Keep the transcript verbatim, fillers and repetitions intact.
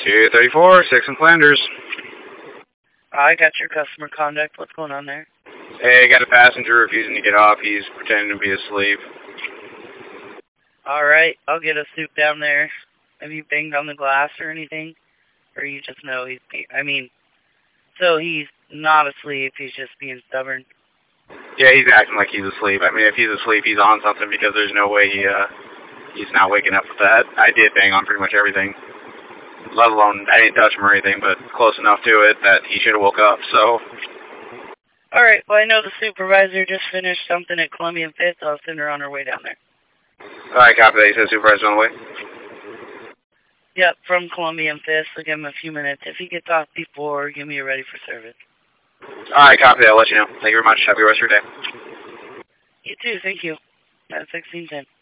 two thirty-four, six in Flanders. I got your customer contact. What's going on there? Hey, got a passenger refusing to get off. He's pretending to be asleep. Alright, I'll get a soup down there. Have you banged on the glass or anything? Or you just know he's... I mean, so he's not asleep, he's just being stubborn. Yeah, he's acting like he's asleep. I mean, if he's asleep, he's on something because there's no way he, uh, he's not waking up with that. I did bang on pretty much everything. Let alone, I didn't touch him or anything, but close enough to it that he should have woke up, so... Alright, well I know the supervisor just finished something at Columbia and Fifth. I'll send her on her way down there. Alright, copy that. You said supervisor's on the way? Yep, from Columbia and Fifth, so give him a few minutes. If he gets off before, give me a ready for service. Alright, copy that. I'll let you know. Thank you very much. Have a good rest of your day. You too, thank you. That's sixteen ten.